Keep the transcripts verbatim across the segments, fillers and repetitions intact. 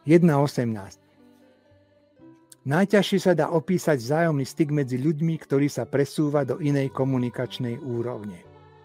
jedna osemnásť. Najťažšie sa dá opísať vzájomný styk medzi ľuďmi, ktorý sa presúva do inej komunikačnej úrovne.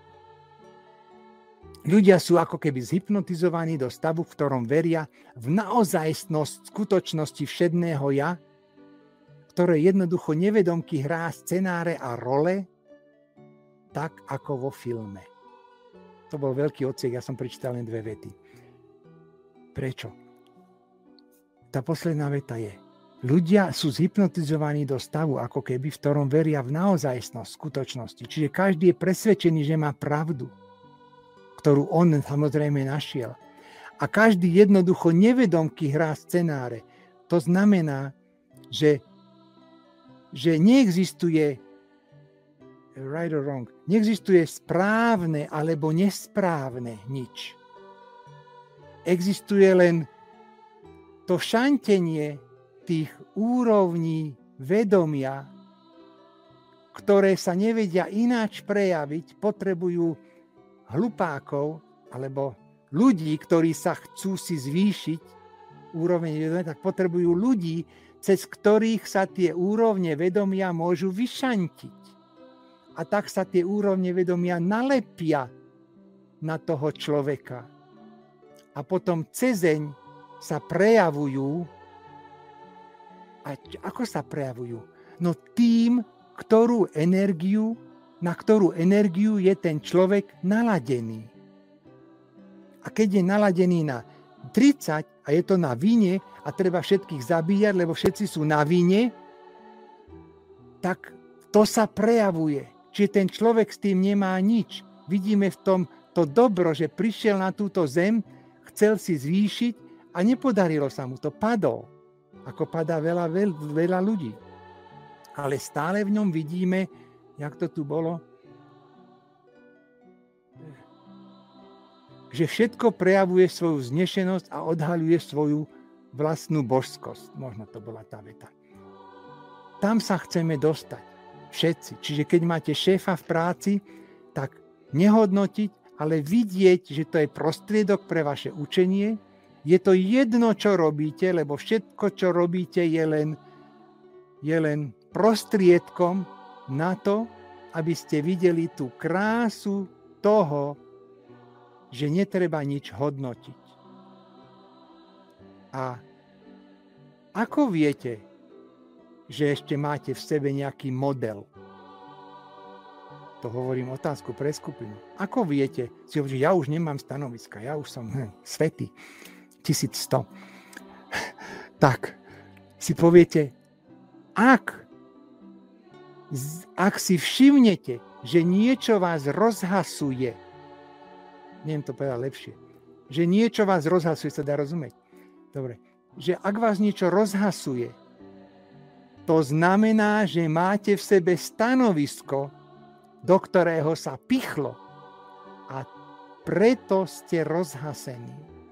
Ľudia sú ako keby zhypnotizovaní do stavu, v ktorom veria v naozajstnosť skutočnosti všedného ja, ktoré jednoducho nevedomky hrá scenáre a role, tak ako vo filme. To bol veľký odsek, ja som prečítal len dve vety. Prečo? Tá posledná veta je: ľudia sú zhypnotizovaní do stavu, ako keby, v ktorom veria v naozajstnosť skutočnosti. Čiže každý je presvedčený, že má pravdu, ktorú on samozrejme našiel. A každý jednoducho nevedomky hrá scenáre. To znamená, že, že neexistuje right or wrong, neexistuje správne alebo nesprávne nič. Existuje len to šantenie tých úrovní vedomia, ktoré sa nevedia ináč prejaviť, potrebujú hlupákov alebo ľudí, ktorí sa chcú si zvýšiť úroveň vedomia, tak potrebujú ľudí, cez ktorých sa tie úrovne vedomia môžu vyšantiť. A tak sa tie úrovne vedomia nalepia na toho človeka. A potom cezeň sa prejavujú. A ako sa prejavujú? No tým, ktorú energiu, na ktorú energiu je ten človek naladený. A keď je naladený na tridsať a je to na vine a treba všetkých zabíjať, lebo všetci sú na vine, tak to sa prejavuje. Čiže ten človek s tým nemá nič. Vidíme v tom to dobro, že prišiel na túto zem, chcel si zvýšiť a nepodarilo sa mu to, padol. Ako padá veľa, veľa ľudí. Ale stále v ňom vidíme, jak to tu bolo, že všetko prejavuje svoju vznešenosť a odhaľuje svoju vlastnú božskosť. Možno to bola tá veta. Tam sa chceme dostať. Všetci. Čiže keď máte šéfa v práci, tak nehodnotiť, ale vidieť, že to je prostriedok pre vaše učenie. Je to jedno, čo robíte, lebo všetko, čo robíte, je len, je len prostriedkom na to, aby ste videli tú krásu toho, že netreba nič hodnotiť. A ako viete, že ešte máte v sebe nejaký model? To hovorím otázku pre skupinu. Ako viete, si hovorí, ja už nemám stanoviska, ja už som hm, svätý, tisícsto. Tak si poviete, ak Ak si všimnete, že niečo vás rozhasuje, neviem to povedať lepšie, že niečo vás rozhasuje, sa dá rozumieť. Dobre, že ak vás niečo rozhasuje, to znamená, že máte v sebe stanovisko, do ktorého sa pichlo a preto ste rozhasení.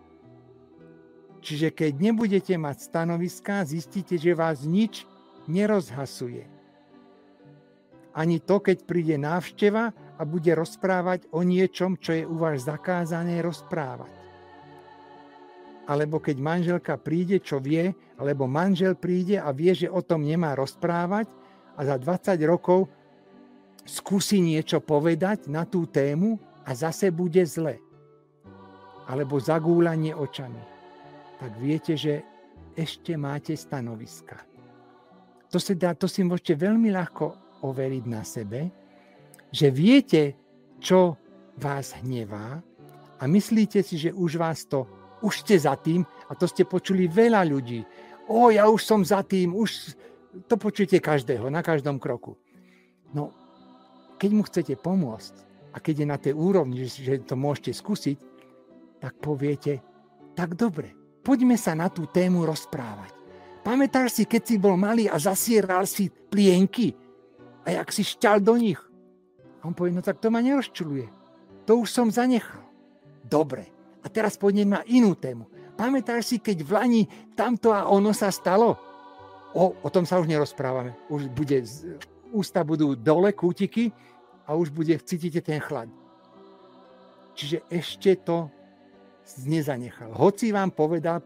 Čiže keď nebudete mať stanoviska, zistíte, že vás nič nerozhasuje. Ani to, keď príde návšteva a bude rozprávať o niečom, čo je u vás zakázané rozprávať. Alebo keď manželka príde, čo vie, alebo manžel príde a vie, že o tom nemá rozprávať a za dvadsať rokov skúsi niečo povedať na tú tému a zase bude zle. Alebo zagúľanie očami. Tak viete, že ešte máte stanoviska. To si, dá, to si môžete veľmi ľahko overiť na sebe, že viete, čo vás hnevá a myslíte si, že už vás to, už ste za tým, a to ste počuli veľa ľudí. O, ja už som za tým, už to počujete každého, na každom kroku. No, keď mu chcete pomôcť a keď je na tej úrovni, že to môžete skúsiť, tak poviete, tak dobre, poďme sa na tú tému rozprávať. Pamätáš si, keď si bol malý a zasieral si plienky a jak si šťal do nich? A on povie, no tak to ma nerozčuluje. To už som zanechal. Dobre, a teraz poďme na inú tému. Pamätáš si, keď v Lani tamto a ono sa stalo? O, o tom sa už nerozprávame. Už bude, ústa budú dole, kútiky a už bude, cítite ten chlad. Čiže ešte to nezanechal. Hoci vám povedal pred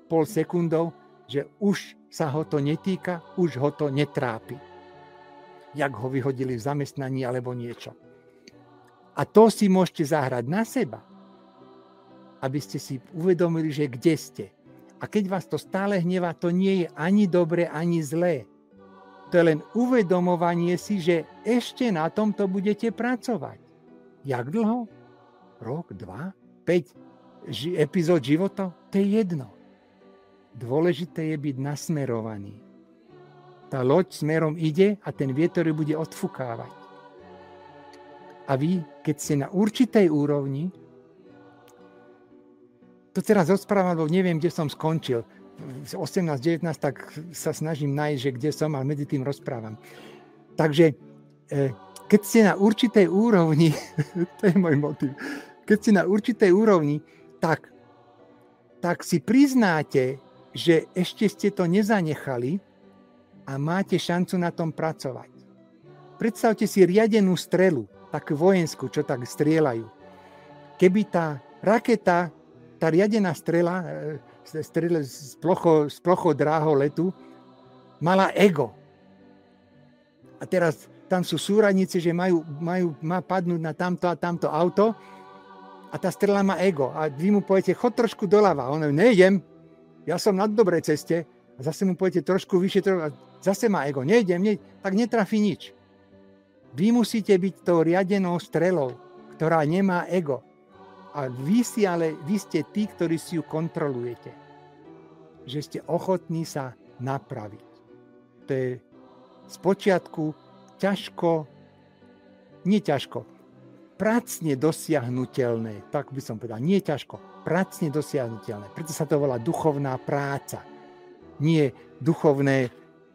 pol sekundou, že už sa ho to netýka, už ho to netrápi. Jak ho vyhodili v zamestnaní alebo niečo. A to si môžete zahrať na seba, aby ste si uvedomili, že kde ste. A keď vás to stále hnevá, to nie je ani dobre, ani zlé. To je len uvedomovanie si, že ešte na tomto budete pracovať. Jak dlho? Rok, dva, päť ži- epizód života? To je jedno. Dôležité je byť nasmerovaný. Tá loď smerom ide a ten vietor ju bude odfukávať. A vy, keď ste na určitej úrovni, to teraz rozprávam, lebo neviem, kde som skončil. osemnásť devätnásť, tak sa snažím nájsť, že kde som, ale medzi tým rozprávam. Takže keď ste na určitej úrovni, to je môj motiv, keď ste na určitej úrovni, tak, tak si priznáte, že ešte ste to nezanechali a máte šancu na tom pracovať. Predstavte si riadenú strelu, takú vojenskú, čo tak strieľajú. Keby tá raketa, tá riadená strela, strele z plocho, z plocho dráho letu, mala ego. A teraz tam sú súradníci, že majú, majú, má padnúť na tamto a tamto auto a tá strela má ego. A vy mu poviete, chod trošku doľava. A on hovorí, nejdem, ja som na dobrej ceste. A zase mu poviete trošku vyššie, a zase má ego, nejdem, nejdem, tak netrafí nič. Vy musíte byť tou riadenou strelou, ktorá nemá ego. A vy si ale, vy ste tí, ktorí si ju kontrolujete. Že ste ochotní sa napraviť. To je spočiatku ťažko, nie ťažko, pracne dosiahnutelné, tak by som povedal, nie ťažko, pracne dosiahnutelné. Preto sa to volá duchovná práca. Nie duchovné e,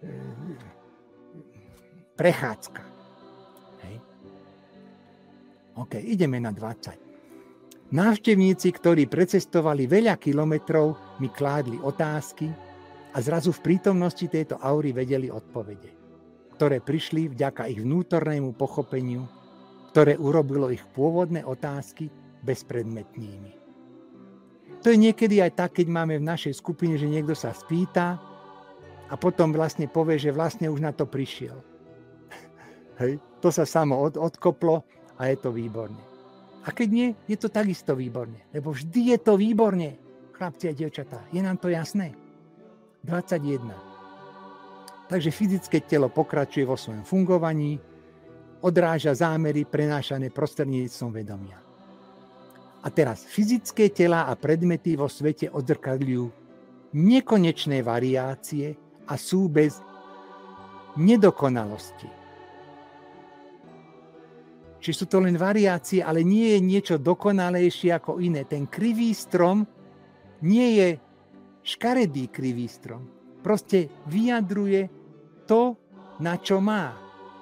prechádzka. Hej. OK, ideme na dvadsať. Návštevníci, ktorí precestovali veľa kilometrov, mi kládli otázky a zrazu v prítomnosti tejto aury vedeli odpovede, ktoré prišli vďaka ich vnútornému pochopeniu, ktoré urobilo ich pôvodné otázky bezpredmetnými. To je niekedy aj tak, keď máme v našej skupine, že niekto sa spýta a potom vlastne povie, že vlastne už na to prišiel. Hej. To sa samo od, odkoplo a je to výborné. A keď nie, je to takisto výborné. Lebo vždy je to výborné, chlapci a dievčatá. Je nám to jasné? dvadsaťjeden. Takže fyzické telo pokračuje vo svojom fungovaní, odráža zámery prenášané prostredníctvom vedomia. A teraz fyzické tela a predmety vo svete odzrkadľujú nekonečné variácie a sú bez nedokonalosti. Čiže sú to len variácie, ale nie je niečo dokonalejšie ako iné. Ten krivý strom nie je škaredý krivý strom. Proste vyjadruje to, na čo má.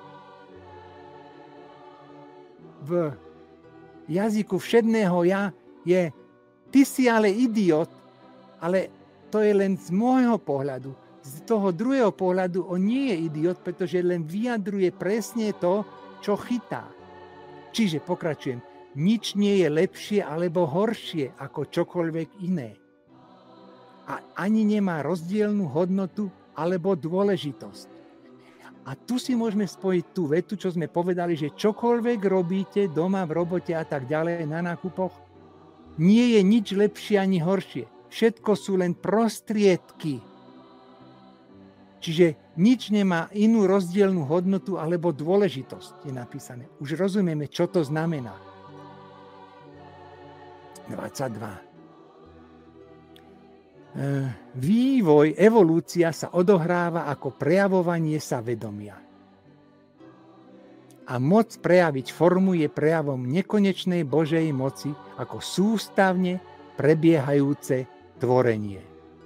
V jazyku všedného ja je ty si ale idiot, ale to je len z môjho pohľadu. Z toho druhého pohľadu on nie je idiot, pretože len vyjadruje presne to, čo chytá. Čiže pokračujem, nič nie je lepšie alebo horšie ako čokoľvek iné. A ani nemá rozdielnu hodnotu alebo dôležitosť. A tu si môžeme spojiť tú vetu, čo sme povedali, že čokoľvek robíte doma, v robote a tak ďalej na nákupoch, nie je nič lepšie ani horšie. Všetko sú len prostriedky. Čiže nič nemá inú rozdielnú hodnotu alebo dôležitosť, je napísané. Už rozumieme, čo to znamená. dvadsaťdva. Vývoj, evolúcia sa odohráva ako prejavovanie sa vedomia. A moc prejaviť formu je prejavom nekonečnej Božej moci ako sústavne prebiehajúce tvorenie.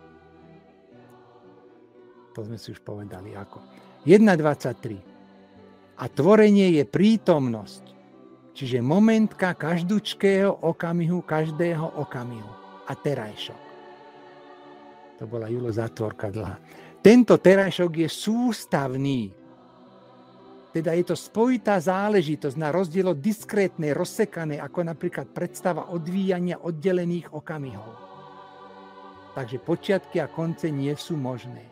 To sme si už povedali ako. jedna dvadsaťtri. A tvorenie je prítomnosť, čiže momentka každúčkého okamihu, každého okamihu. A terajšok. To bola Julo zátvorka dlhá. Tento terajšok je sústavný. Teda je to spojitá záležitosť na rozdiel od diskrétnej, rozsekanej, ako napríklad predstava odvíjania oddelených okamihov. Takže počiatky a konce nie sú možné.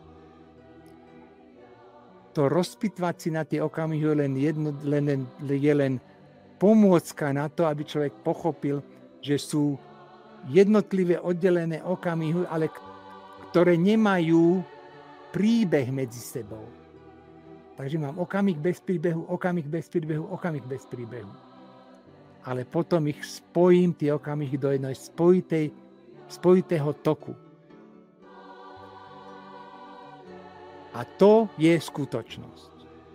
To rozpitvať si na tie okamihy je len, jedno, len, je len pomôcka na to, aby človek pochopil, že sú jednotlivé oddelené okamihy, ale ktoré nemajú príbeh medzi sebou. Takže mám okamih bez príbehu, okamih bez príbehu, okamih bez príbehu. Ale potom ich spojím, tie okamihy, do jednej spojitej, spojitého toku. A to je skutočnosť.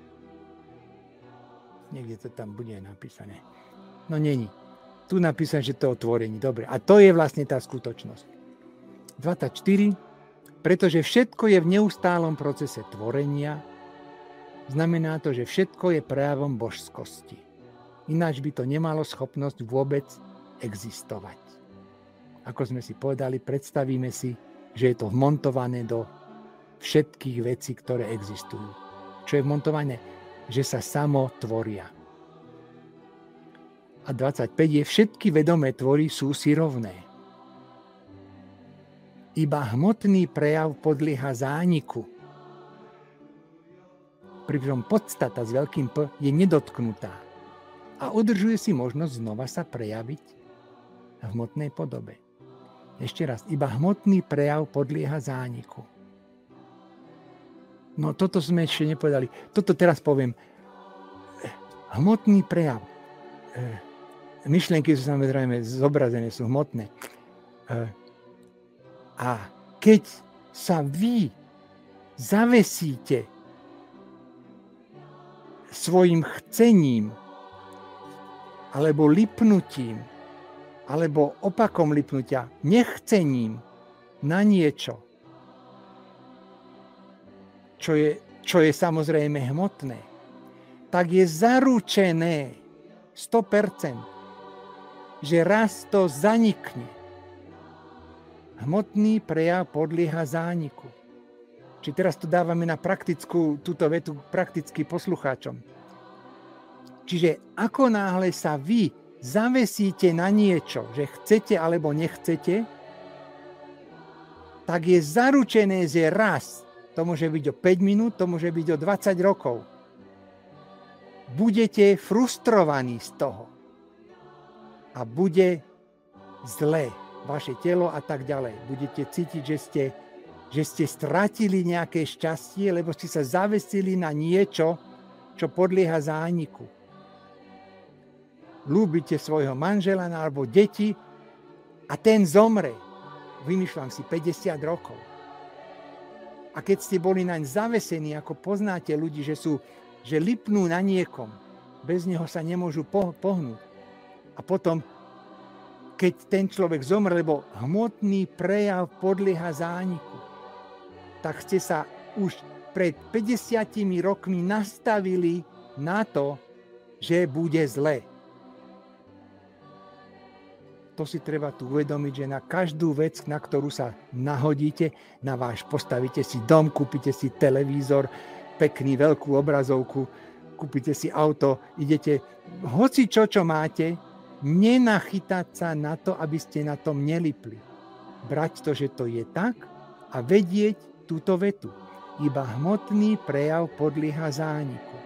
Niekde to tam bude napísané. No není. Tu napísané, že to je otvorenie. Dobre. A to je vlastne tá skutočnosť. dvadsaťštyri. Pretože všetko je v neustálom procese tvorenia, znamená to, že všetko je prejavom božskosti. Ináč by to nemalo schopnosť vôbec existovať. Ako sme si povedali, predstavíme si, že je to vmontované do všetkých vecí, ktoré existujú. Čo je vmontované? Že sa samo tvoria. A dvadsaťpäť je, všetky vedomé tvory sú si rovné. Iba hmotný prejav podlieha zániku. Pričom podstata s veľkým P je nedotknutá a udržuje si možnosť znova sa prejaviť v hmotnej podobe. Ešte raz, iba hmotný prejav podlieha zániku. No toto sme ešte nepovedali. Toto teraz poviem. Hmotný prejav. Myšlienky sú samozrejme zobrazené, sú hmotné. A keď sa vy zavesíte svojim chcením, alebo lipnutím, alebo opakom lipnutia, nechcením na niečo, čo je, čo je samozrejme hmotné, tak je zaručené sto percent, že raz to zanikne. Hmotný prejav podlieha zániku. Či teraz to dávame na praktickú, túto vetu prakticky poslucháčom. Čiže ako náhle sa vy zavesíte na niečo, že chcete alebo nechcete, tak je zaručené, že raz, to môže byť o päť minút, to môže byť o dvadsať rokov, budete frustrovaní z toho a bude zlé vaše telo a tak ďalej. Budete cítiť, že ste, že ste stratili nejaké šťastie, lebo ste sa zavesili na niečo, čo podlieha zániku. Ľúbite svojho manžela alebo deti a ten zomre. Vymýšľam si päťdesiat rokov. A keď ste boli naň zavesení, ako poznáte ľudí, že, sú, že lipnú na niekom, bez neho sa nemôžu pohnúť. A potom keď ten človek zomre, lebo hmotný prejav podlieha zániku, tak ste sa už pred päťdesiatimi rokmi nastavili na to, že bude zle. To si treba tu uvedomiť, že na každú vec, na ktorú sa nahodíte, na váš postavíte si dom, kúpite si televízor, pekný veľkú obrazovku, kúpite si auto, idete, hoci čo, čo máte, nenachytať sa na to, aby ste na tom nelipli. Brať to, že to je tak a vedieť túto vetu. Iba hmotný prejav podlieha zániku.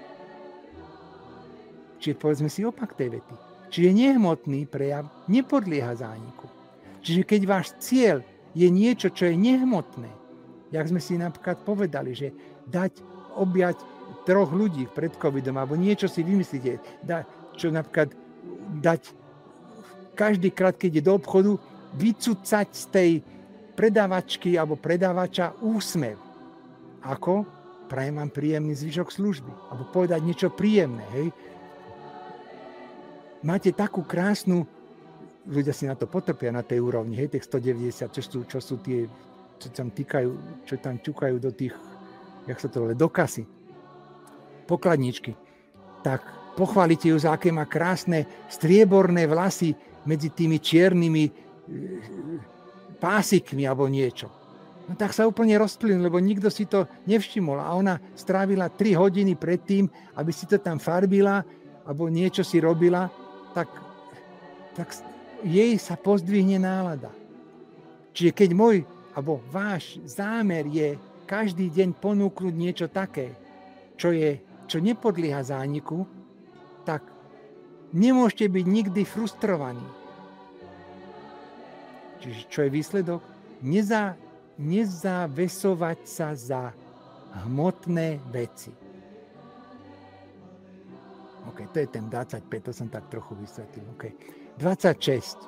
Čiže povedzme si opak tej vety. Čiže nehmotný prejav nepodlieha zániku. Čiže keď váš cieľ je niečo, čo je nehmotné, jak sme si napríklad povedali, že dať objať troch ľudí pred covidom, alebo niečo si vymyslíte, da, čo napríklad dať každý krát, keď je do obchodu, vycucať z tej predávačky alebo predávača úsmev. Ako? Prajem vám príjemný zvyšok služby. Alebo povedať niečo príjemné. Hej? Máte takú krásnu, ľudia si na to potrpia na tej úrovni, hej, tých stodeväťdesiat, čo sú, čo sú tie, čo tam týkajú, čo tam ťukajú do tých, jak sa to volá, do kasy, pokladničky. Tak pochválite ju, za aké má krásne strieborné vlasy medzi tými čiernymi pásikmi alebo niečo. No tak sa úplne rozplynul, lebo nikto si to nevšimol. A ona strávila tri hodiny predtým, aby si to tam farbila alebo niečo si robila, tak, tak jej sa pozdvihne nálada. Čiže keď môj, alebo váš zámer je každý deň ponúknuť niečo také, čo, je, čo nepodlieha zániku, tak nemôžete byť nikdy frustrovaní. Čiže čo je výsledok? Neza, nezavesovať sa za hmotné veci. OK, to je ten dvadsaťpäť, to som tak trochu vysvetlil. OK. dvadsaťšesť.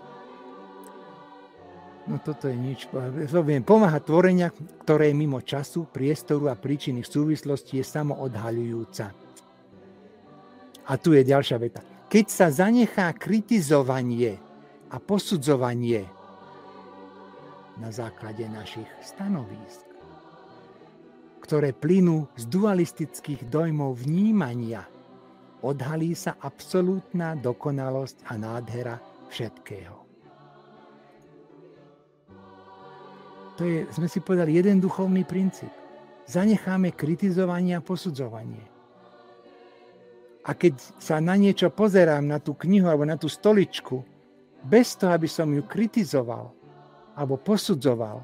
No toto je nič. Pomáha tvorenia, ktoré je mimo času, priestoru a príčiny súvislosti je samoodhaľujúca. A tu je ďalšia veta. Keď sa zanechá kritizovanie a posudzovanie na základe našich stanovísk, ktoré plynú z dualistických dojmov vnímania, odhalí sa absolútna dokonalosť a nádhera všetkého. To je, sme si povedali, jeden duchovný princíp. Zanecháme kritizovanie a posudzovanie. A keď sa na niečo pozerám, na tú knihu alebo na tú stoličku, bez toho, aby som ju kritizoval alebo posudzoval,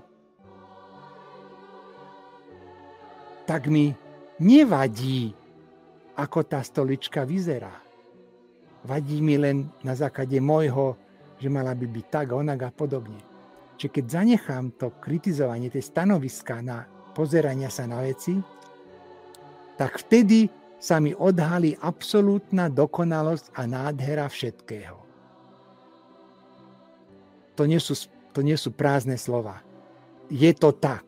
tak mi nevadí, ako tá stolička vyzerá. Vadí mi len na základe môjho, že mala by byť tak, onak a podobne. Čiže keď zanechám to kritizovanie, tie stanoviská na pozerania sa na veci, tak vtedy sa mi odhalí absolútna dokonalosť a nádhera všetkého. To nie sú, to nie sú prázdne slova. Je to tak.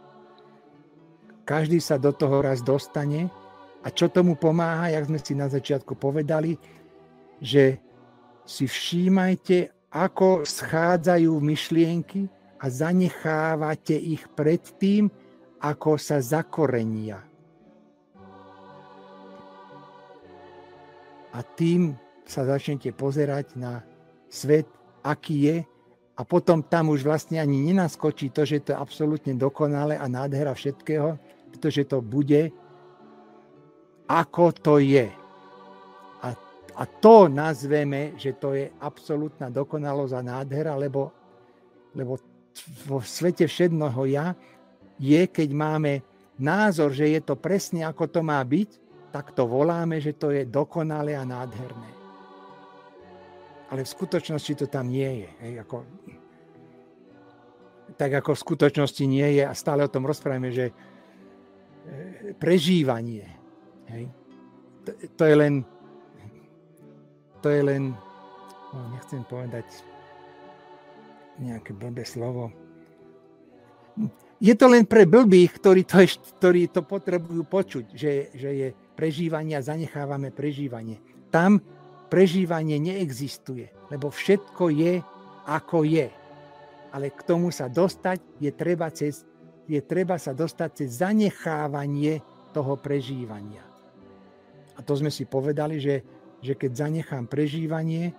Každý sa do toho raz dostane. A čo tomu pomáha, jak sme si na začiatku povedali, že si všímajte, ako schádzajú myšlienky a zanechávate ich pred tým, ako sa zakorenia. A tým sa začnete pozerať na svet, aký je, a potom tam už vlastne ani nenaskočí to, že to je absolútne dokonalé a nádhera všetkého, pretože to bude, ako to je. A, a to nazveme, že to je absolútna dokonalosť a nádhera, lebo, lebo vo svete všedného ja je, keď máme názor, že je to presne ako to má byť, tak to voláme, že to je dokonalé a nádherné. Ale v skutočnosti to tam nie je. Hej, ako, tak ako v skutočnosti nie je, a stále o tom rozprávame, že prežívanie. Hej. To, to je len, to je len, no nechcem povedať nejaké blbé slovo. Je to len pre blbých, ktorí to, ktorí to potrebujú počuť, že, že je prežívanie a zanechávame prežívanie. Tam prežívanie neexistuje, lebo všetko je, ako je. Ale k tomu sa dostať je treba, cez, je treba sa dostať cez zanechávanie toho prežívania. A to sme si povedali, že, že keď zanechám prežívanie,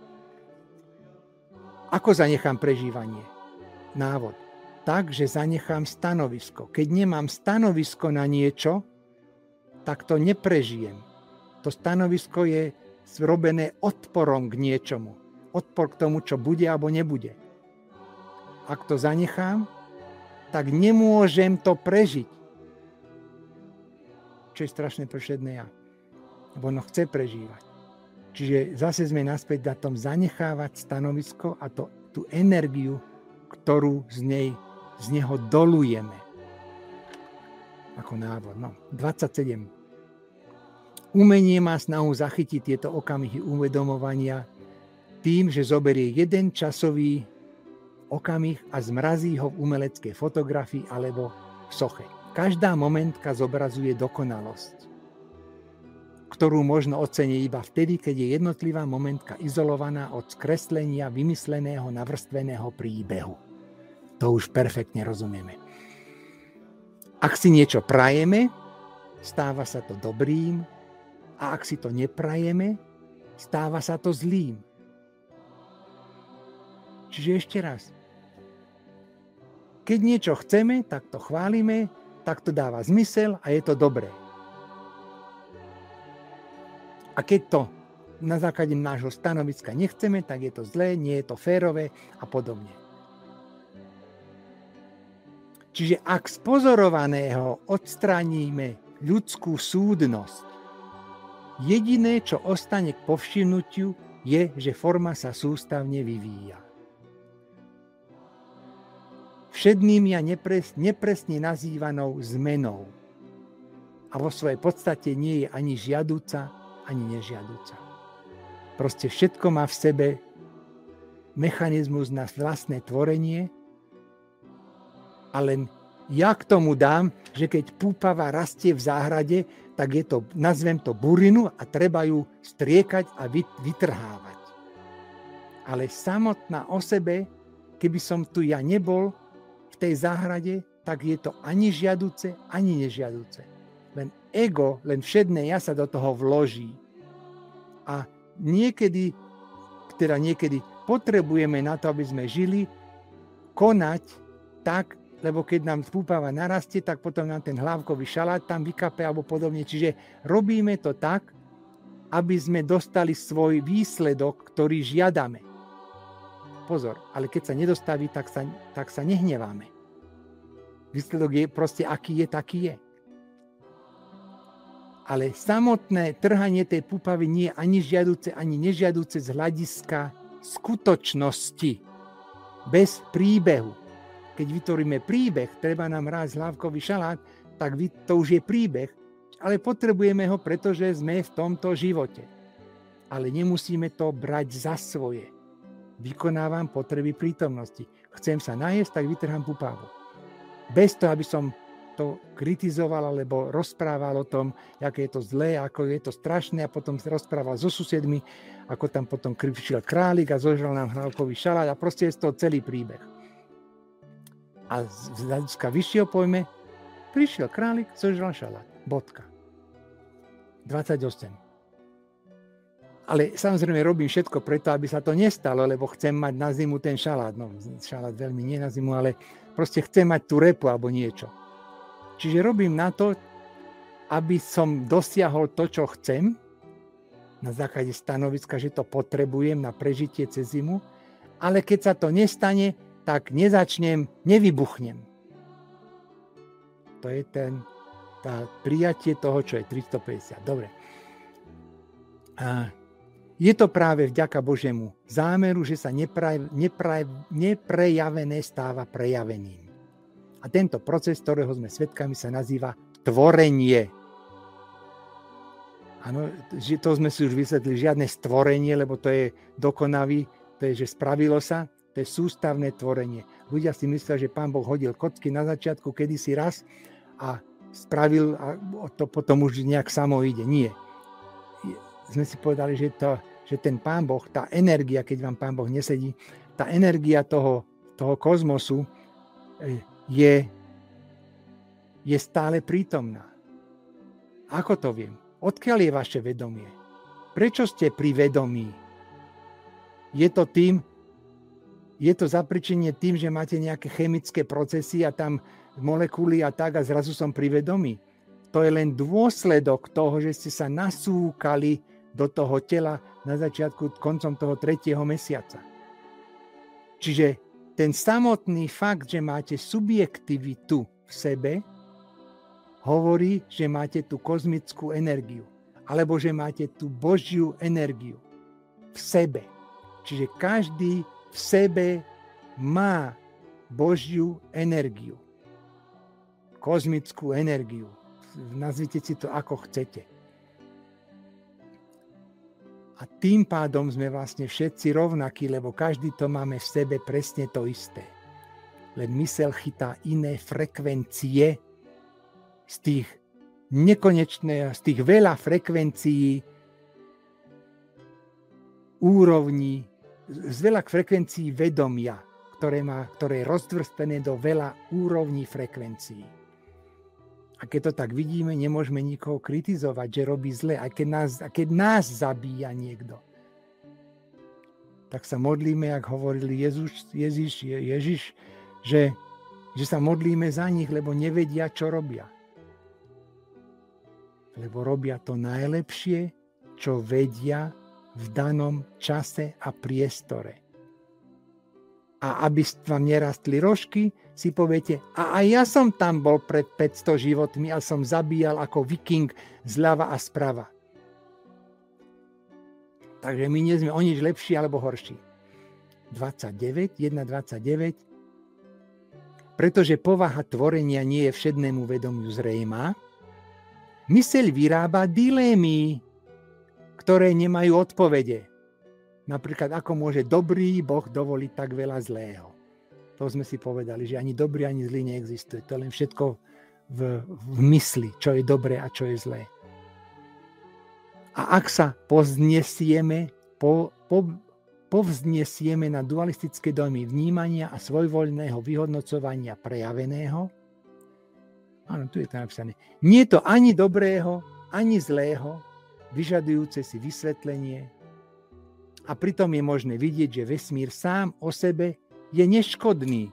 ako zanechám prežívanie? Návod. Tak, že zanechám stanovisko. Keď nemám stanovisko na niečo, tak to neprežijem. To stanovisko je zrobené odporom k niečomu. Odpor k tomu, čo bude alebo nebude. Ak to zanechám, tak nemôžem to prežiť. Čo je strašné pre všedné ja. Lebo ono chce prežívať. Čiže zase sme naspäť na tom zanechávať stanovisko a to, tú energiu, ktorú z nej, z neho dolujeme. Ako návod. No, dvadsaťsedem. Umenie má snahu zachytiť tieto okamihy uvedomovania tým, že zoberie jeden časový okamih a zmrazí ho v umeleckej fotografii alebo v soche. Každá momentka zobrazuje dokonalosť, ktorú možno oceniť iba vtedy, keď je jednotlivá momentka izolovaná od skreslenia vymysleného navrstveného príbehu. To už perfektne rozumieme. Ak si niečo prajeme, stáva sa to dobrým, a ak si to neprajeme, stáva sa to zlým. Čiže ešte raz. Keď niečo chceme, tak to chválime, tak to dáva zmysel a je to dobré. A keď to na základe nášho stanoviska nechceme, tak je to zlé, nie je to férové a podobne. Čiže ak z pozorovaného odstránime ľudskú súdnosť, jediné, čo ostane k povšimnutiu, je, že forma sa sústavne vyvíja. Všedným ja nepres, nepresne nazývanou zmenou a vo svojej podstate nie je ani žiaduca, ani nežiaduca. Proste všetko má v sebe mechanizmus na vlastné tvorenie a len ja k tomu dám, že keď púpava rastie v záhrade, tak je to, nazvem to burinu a treba ju striekať a vytrhávať. Ale samotná o sebe, keby som tu ja nebol v tej záhrade, tak je to ani žiaduce, ani nežiaduce. Len ego, len všedné ja sa do toho vloží. A niekedy, teda niekedy potrebujeme na to, aby sme žili, konať tak, lebo keď nám púpava narastie, tak potom nám ten hlávkový šalát tam vykape alebo podobne. Čiže robíme to tak, aby sme dostali svoj výsledok, ktorý žiadame. Pozor, ale keď sa nedostaví, tak sa, tak sa nehneváme. Výsledok je proste, aký je, taký je. Ale samotné trhanie tej púpavy nie je ani žiaduce, ani nežiaduce z hľadiska skutočnosti, bez príbehu. Keď vytvoríme príbeh, treba nám rásť hlávkový šalát, tak to už je príbeh, ale potrebujeme ho, pretože sme v tomto živote. Ale nemusíme to brať za svoje. Vykonávam potreby prítomnosti. Chcem sa najesť, tak vytrhám pupavu. Bez toho, aby som to kritizoval alebo rozprával o tom, aké je to zlé, ako je to strašné a potom rozprával so susedmi, ako tam potom kričil králik a zožral nám hlávkový šalát a proste je to celý príbeh. A z hľadiska vyššieho pojme prišiel králik, zožral šalát. Bodka. dvadsaťosem. Ale samozrejme robím všetko preto, aby sa to nestalo, lebo chcem mať na zimu ten šalát. No, šalát veľmi nie na zimu, ale proste chcem mať tú repu alebo niečo. Čiže robím na to, aby som dosiahol to, čo chcem, na základe stanoviska, že to potrebujem na prežitie cez zimu, ale keď sa to nestane, tak nezačnem, nevybuchnem. To je ten, tá prijatie toho, čo je tristopäťdesiat. Dobre. A je to práve vďaka Božiemu zámeru, že sa nepra, nepra, neprejavené stáva prejaveným. A tento proces, ktorého sme svedkami, sa nazýva tvorenie. Áno, to sme si už vysvetlili, žiadne stvorenie, lebo to je dokonavý, to je, že spravilo sa, to je sústavné tvorenie. Ľudia si myslia, že Pán Boh hodil kocky na začiatku kedysi raz a spravil a to potom už nejak samo ide. Nie. Sme si povedali, že, to, že ten Pán Boh, tá energia, keď vám Pán Boh nesedí, tá energia toho, toho kozmosu je, je stále prítomná. Ako to viem? Odkiaľ je vaše vedomie? Prečo ste pri vedomí? Je to tým, je to zapričenie tým, že máte nejaké chemické procesy a tam molekuly a tak a zrazu som pri vedomí. To je len dôsledok toho, že ste sa nasúkali do toho tela na začiatku, koncom toho tretieho mesiaca. Čiže ten samotný fakt, že máte subjektivitu v sebe, hovorí, že máte tú kozmickú energiu, alebo že máte tú Božiu energiu v sebe. Čiže každý v sebe má Božiu energiu, kozmickú energiu. Nazvite si to, ako chcete. A tým pádom sme vlastne všetci rovnakí, lebo každý to máme v sebe presne to isté. Len myseľ chytá iné frekvencie z tých nekonečných, z tých veľa frekvencií, úrovní, z veľa frekvencií vedomia, ktoré, má, ktoré je rozvrstvené do veľa úrovní frekvencií. A keď to tak vidíme, nemôžeme nikoho kritizovať, že robí zle. A keď nás, a keď nás zabíja niekto, tak sa modlíme, jak hovorili Ježiš, Ježiš, Ježiš že, že sa modlíme za nich, lebo nevedia, čo robia. Lebo robia to najlepšie, čo vedia v danom čase a priestore. A aby vám nerastli rožky, si poviete, a aj ja som tam bol pred päťsto životmi a som zabíjal ako viking zľava a sprava. Takže my nie sme o nič lepší alebo horší. dvadsaťdeväť, jedna dvadsaťdeväť. Pretože povaha tvorenia nie je všednému vedomiu zrejmá, myseľ vyrába dilémy, ktoré nemajú odpovede. Napríklad, ako môže dobrý Boh dovoliť tak veľa zlého. To sme si povedali, že ani dobrý, ani zlý neexistuje. To je len všetko v, v mysli, čo je dobré a čo je zlé. A ak sa povznesieme, po, po, povznesieme na dualistické dojmy vnímania a svojvoľného vyhodnocovania prejaveného, áno, tu je to napísané, nie je to ani dobrého, ani zlého, vyžadujúce si vysvetlenie, a pritom je možné vidieť, že vesmír sám o sebe je neškodný.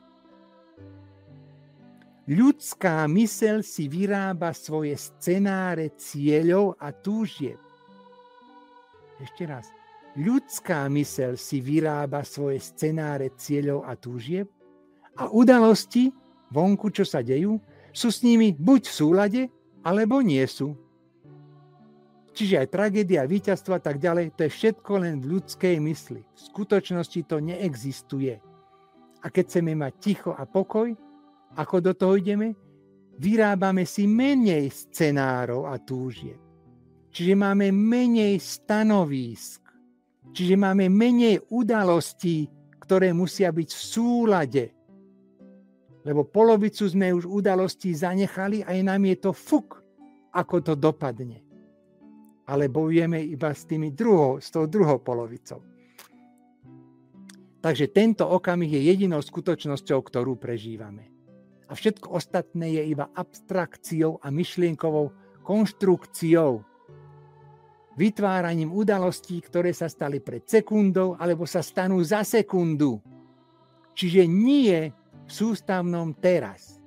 Ľudská myseľ si vyrába svoje scenáre cieľov a túžieb. Ešte raz. Ľudská myseľ si vyrába svoje scenáre cieľov a túžieb a udalosti vonku, čo sa dejú, sú s nimi buď v súlade, alebo nie sú. Čiže aj tragédia, víťazstvo a tak ďalej, to je všetko len v ľudskej mysli. V skutočnosti to neexistuje. A keď chceme mať ticho a pokoj, ako do toho ideme, vyrábame si menej scenárov a túžieb. Čiže máme menej stanovísk. Čiže máme menej udalostí, ktoré musia byť v súlade. Lebo polovicu sme už udalostí zanechali a aj nám je to fuk, ako to dopadne. Ale bojujeme iba s, tými druhou, s tou druhou polovicou. Takže tento okamih je jedinou skutočnosťou, ktorú prežívame. A všetko ostatné je iba abstrakciou a myšlienkovou konštrukciou. Vytváraním udalostí, ktoré sa stali pred sekundou, alebo sa stanú za sekundu. Čiže nie v sústavnom teraz.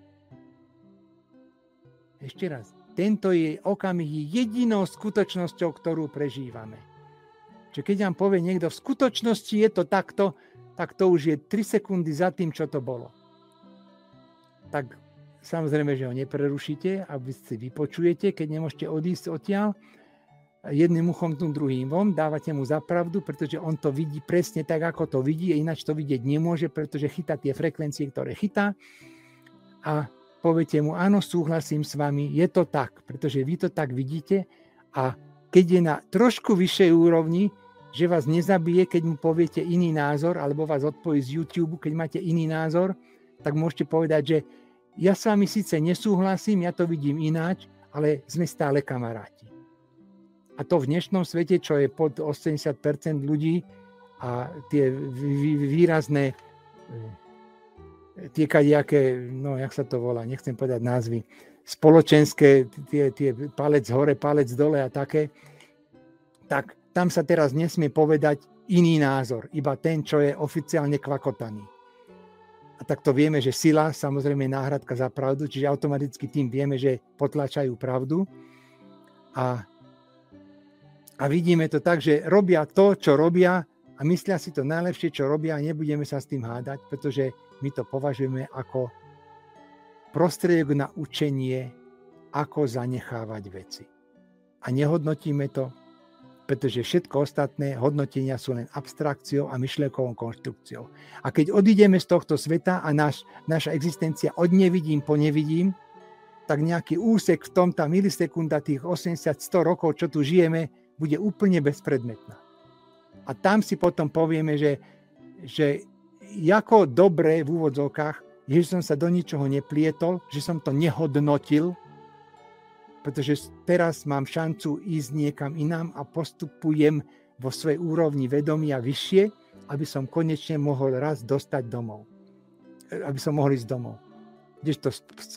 Ešte raz. Tento je okamih jedinou skutočnosťou, ktorú prežívame. Čiže keď vám povie niekto, v skutočnosti je to takto, tak to už je tri sekundy za tým, čo to bolo. Tak samozrejme, že ho neprerušíte, aby si vypočujete, keď nemôžete odísť odtiaľ. Jedným uchom tým druhým von, dávate mu za pravdu, pretože on to vidí presne tak, ako to vidí, ináč to vidieť nemôže, pretože chytá tie frekvencie, ktoré chytá. A poviete mu, áno, súhlasím s vami, je to tak, pretože vy to tak vidíte a keď je na trošku vyššej úrovni, že vás nezabije, keď mu poviete iný názor, alebo vás odpojí z YouTube, keď máte iný názor, tak môžete povedať, že ja s vami síce nesúhlasím, ja to vidím ináč, ale sme stále kamaráti. A to v dnešnom svete, čo je pod osemdesiat percent ľudí a tie výrazné tie kadejaké, no jak sa to volá, nechcem povedať názvy, spoločenské, tie, tie palec hore, palec dole a také, tak tam sa teraz nesmie povedať iný názor, iba ten, čo je oficiálne kvakotaný. A tak to vieme, že sila, samozrejme je náhradka za pravdu, čiže automaticky tým vieme, že potláčajú pravdu. A, a vidíme to tak, že robia to, čo robia a myslia si to najlepšie, čo robia a nebudeme sa s tým hádať, pretože my to považujeme ako prostriedok na učenie, ako zanechávať veci. A nehodnotíme to, pretože všetko ostatné hodnotenia sú len abstrakciou a myšlienkovou konštrukciou. A keď odídeme z tohto sveta a náš, naša existencia od nevidím po nevidím, tak nejaký úsek v tom, tá milisekunda tých osemdesiat sto rokov, čo tu žijeme, bude úplne bezpredmetná. A tam si potom povieme, že, že ako dobre v úvodzovkách, že som sa do ničoho neplietol, že som to nehodnotil, pretože teraz mám šancu ísť niekam inám a postupujem vo svojej úrovni vedomia vyššie, aby som konečne mohol raz dostať domov. Aby som mohol ísť domov. Kdežto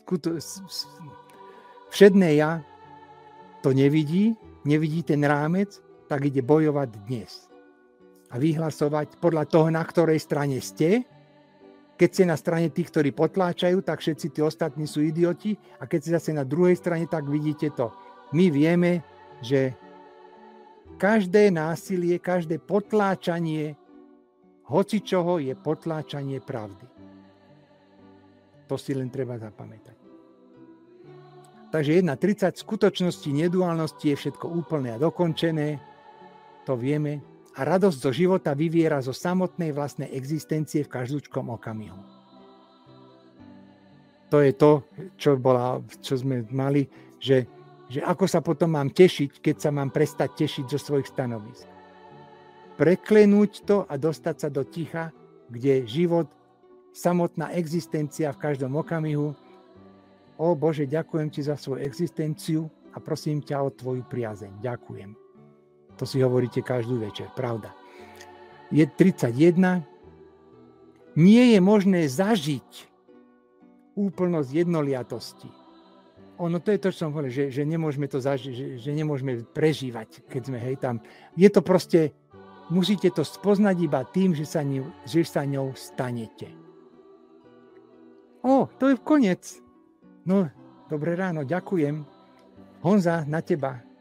všedné ja to nevidí, nevidí ten rámec, tak ide bojovať dnes. A vyhlasovať podľa toho, na ktorej strane ste. Keď ste na strane tých, ktorí potláčajú, tak všetci tí ostatní sú idioti. A keď ste zase na druhej strane, tak vidíte to. My vieme, že každé násilie, každé potláčanie hocičoho je potláčanie pravdy. To si len treba zapamätať. Takže jedna tridsať skutočnosti neduálnosti je všetko úplné a dokončené, to vieme. A radosť zo života vyviera zo samotnej vlastnej existencie v každúčkom okamihu. To je to, čo, bola, čo sme mali, že, že ako sa potom mám tešiť, keď sa mám prestať tešiť zo svojich stanovisk. Preklenúť to a dostať sa do ticha, kde život, samotná existencia v každom okamihu. O Bože, ďakujem ti za svoju existenciu a prosím ťa o tvoju priazeň. Ďakujem. To si hovoríte každý večer, pravda. Je tridsaťjeden. Nie je možné zažiť úplnosť jednoliatosti. Ono, to je to, čo som hovoril, že, že nemôžeme to zažiť, že, že nemôžeme prežívať, keď sme hej tam. Je to proste, musíte to spoznať iba tým, že sa, ňou, že sa ňou stanete. O, to je koniec. No, dobré ráno, ďakujem. Honza, na teba.